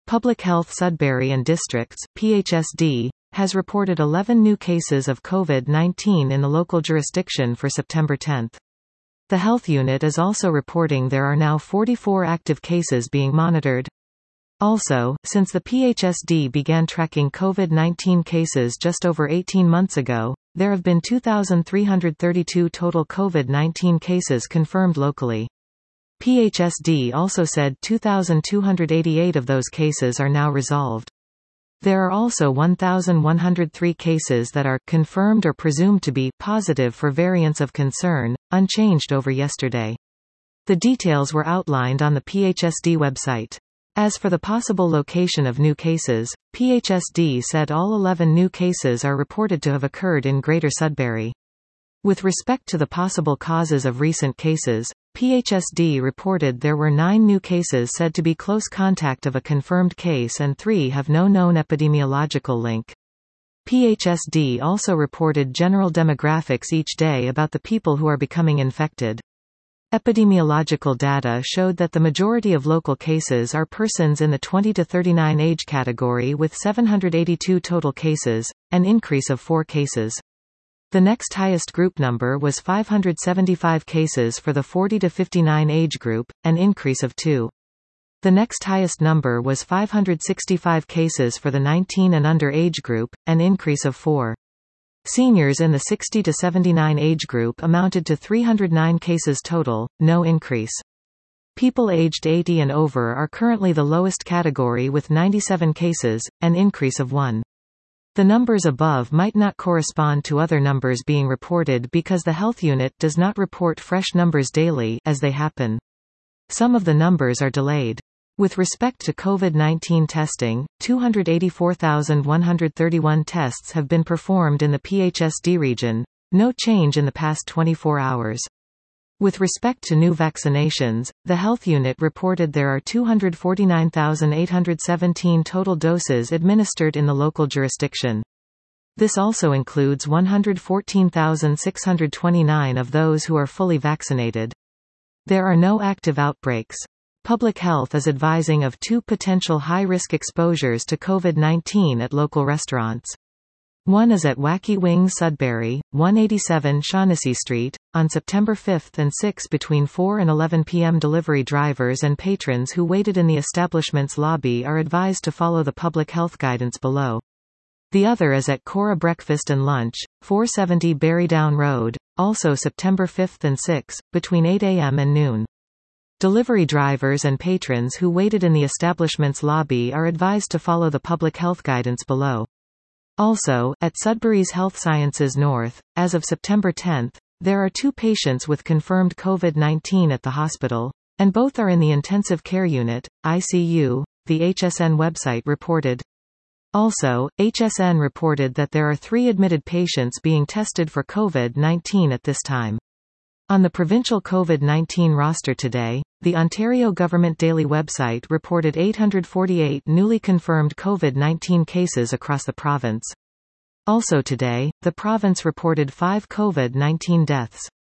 Public Health Sudbury and Districts (PHSD) has reported 11 new cases of COVID-19 in the local jurisdiction for September 10. The health unit is also reporting there are now 44 active cases being monitored. Also, since the PHSD began tracking COVID-19 cases just over 18 months ago, there have been 2,332 total COVID-19 cases confirmed locally. PHSD also said 2,288 of those cases are now resolved. There are also 1,103 cases that are confirmed or presumed to be positive for variants of concern, unchanged over yesterday. The details were outlined on the PHSD website. As for the possible location of new cases, PHSD said all 11 new cases are reported to have occurred in Greater Sudbury. With respect to the possible causes of recent cases, PHSD reported there were 9 new cases said to be close contact of a confirmed case and 3 have no known epidemiological link. PHSD also reported general demographics each day about the people who are becoming infected. Epidemiological data showed that the majority of local cases are persons in the 20 to 39 age category with 782 total cases, an increase of 4 cases. The next highest group number was 575 cases for the 40 to 59 age group, an increase of 2. The next highest number was 565 cases for the 19 and under age group, an increase of 4. Seniors in the 60 to 79 age group amounted to 309 cases total, no increase. People aged 80 and over are currently the lowest category with 97 cases, an increase of 1. The numbers above might not correspond to other numbers being reported because the health unit does not report fresh numbers daily as they happen. Some of the numbers are delayed. With respect to COVID-19 testing, 284,131 tests have been performed in the PHSD region, no change in the past 24 hours. With respect to new vaccinations, the health unit reported there are 249,817 total doses administered in the local jurisdiction. This also includes 114,629 of those who are fully vaccinated. There are no active outbreaks. Public Health is advising of 2 potential high-risk exposures to COVID-19 at local restaurants. One is at Wacky Wings Sudbury, 187 Shaughnessy Street, on September 5 and 6 between 4 and 11 p.m. Delivery drivers and patrons who waited in the establishment's lobby are advised to follow the public health guidance below. The other is at Cora Breakfast and Lunch, 470 Berrydown Road, also September 5 and 6, between 8 a.m. and noon. Delivery drivers and patrons who waited in the establishment's lobby are advised to follow the public health guidance below. Also, at Sudbury's Health Sciences North, as of September 10, there are 2 patients with confirmed COVID-19 at the hospital, and both are in the intensive care unit, ICU, the HSN website reported. Also, HSN reported that there are 3 admitted patients being tested for COVID-19 at this time. On the provincial COVID-19 roster today, the Ontario Government Daily website reported 848 newly confirmed COVID-19 cases across the province. Also today, the province reported 5 COVID-19 deaths.